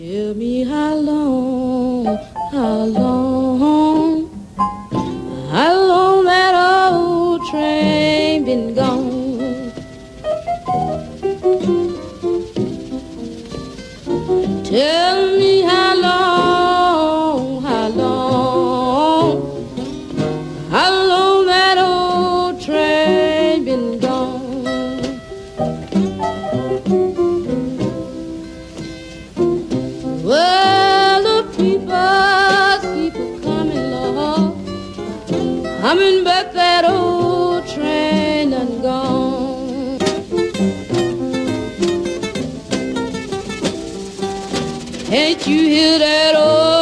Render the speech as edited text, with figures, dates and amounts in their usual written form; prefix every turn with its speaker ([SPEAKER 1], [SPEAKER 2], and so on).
[SPEAKER 1] Tell me how long that old train been gone? Tell me how long that old train been gone? Well, the people keep a-coming, Lord, coming back, that old train done gone. Can't you hear that old